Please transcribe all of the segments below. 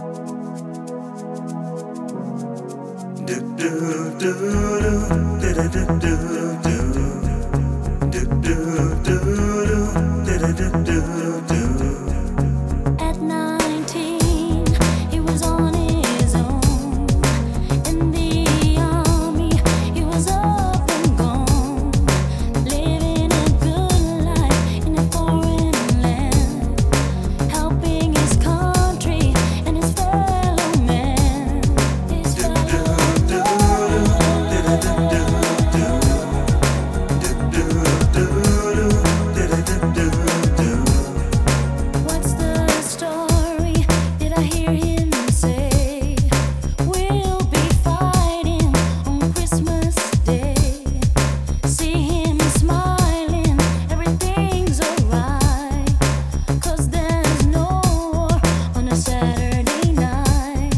At 19, he was on his own. In the army, he was up and gone, living a good life in a foreign land, helping his country and his fellow man. His fellow What's the story? Did I hear him say? We'll be fighting on Christmas Day. See him smiling, everything's alright. 'Cause there's no war on a Saturday night.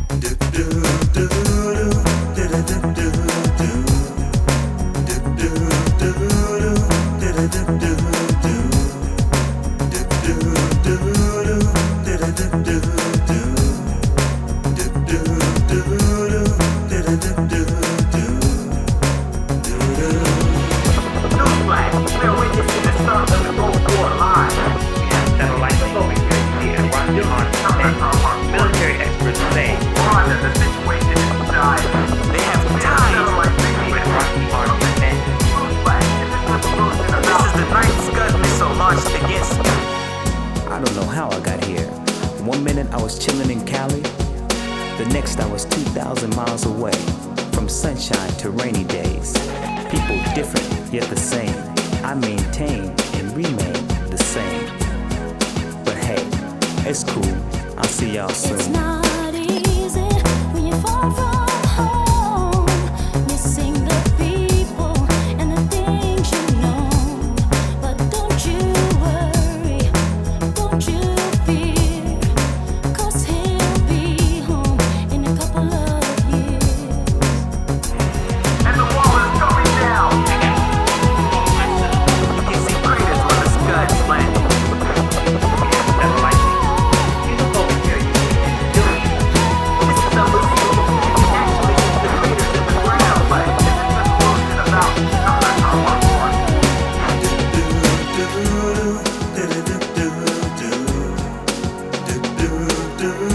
Newsflash, we're witnessing the start of the Cold War live. We have satellites over here and Washington. Military experts say Rwanda, the situation is dire. They have ties with Rocky Mountain. Newsflash, this is the ninth Scud missile launched against I don't know how I got here. One minute I was chilling in Cali, the next I was 2,000 miles away. From sunshine to rainy days, people different yet the same. I maintain and remain the same. But hey, it's cool. I'll see y'all soon. It's not easy when you fall from home, missing the people and the things you know. But don't you worry, don't you fear, 'cause he'll be home in a couple of years. and the wall is coming down. You can see craters where the Scuds landed. We have satellites over here. This is unbelievable. You can actually see the craters in the ground, but this is explosion about to start on one more. Do